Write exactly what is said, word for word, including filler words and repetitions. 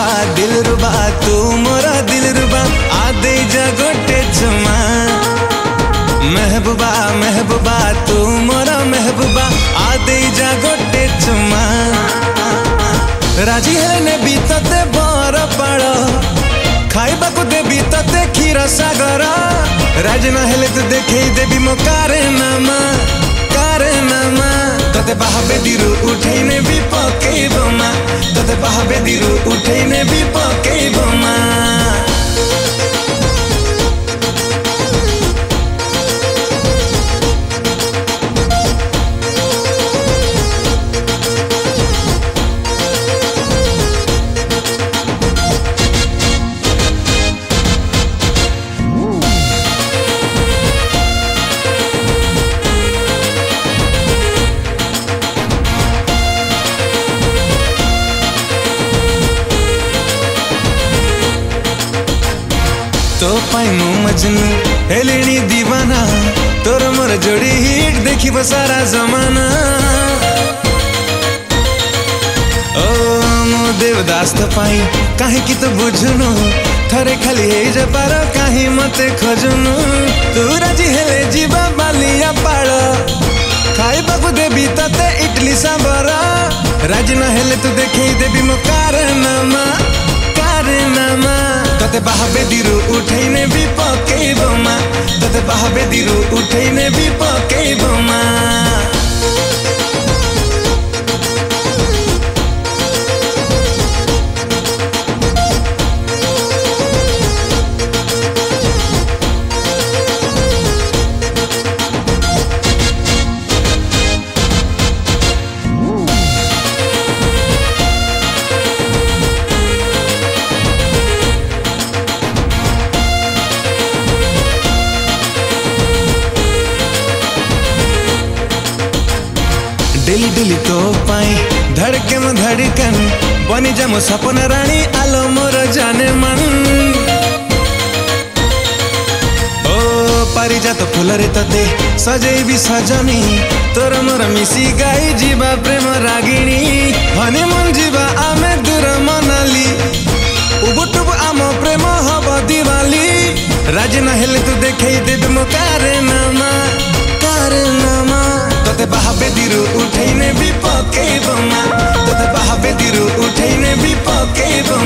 रुबा दिल रुबा तू मोरा दिल रुबा आदे जा गोटे चुमा महबूबा महबूबा तू मोरा महबूबा आदे जा गोटे चुमा राजी हेले भी तते बर पाड़ खाइबा को देवी तते क्षीर सागर राज न हेले तो देखे देवी मो कारे नामा कारे नामा तते बाहबे दिरु उठेने भी पकेइबो मा तते बाहबे दिरु उठेने भी पकेइबो मा तो पाई मु मजनू हेलेनी दीवाना तोर मोर जोड़ी हिट देखिब सारा जमाना ओ मो देवदास तो पाई काहे की तो बुझुनु थरे खाली हे जा पार काहे मते खजुनु तू राजी हेले जीवा बालिया पाड़ खाइबा को देवी तते इडली सांबर राजी न हेले तो देखै देवी मो कारनामा कारनामा तते बाहबे दिरु उठेने भी पकेइबो मा तते बाहबे दिरु उठेने भी पकेइबो मा डेली डेली तो पाई धड़के में धड़कन बनी जा मो सपना रानी आलो मोर जाने मन ओ पारिजात फूल रे तते सजई भी सजनी तोर मोर मिसी गाई जीवा प्रेम रागिणी हनीमून जीवा आमे दूर मनाली उबुटुब आम प्रेम हब दिवाली राजी न हेले तू देखै देबे मो कारनामा कारनामा तते बाहबे दिरु उठेने भी पकेइबो मा तते बाहबे दिरु उठेने भी पकेइबो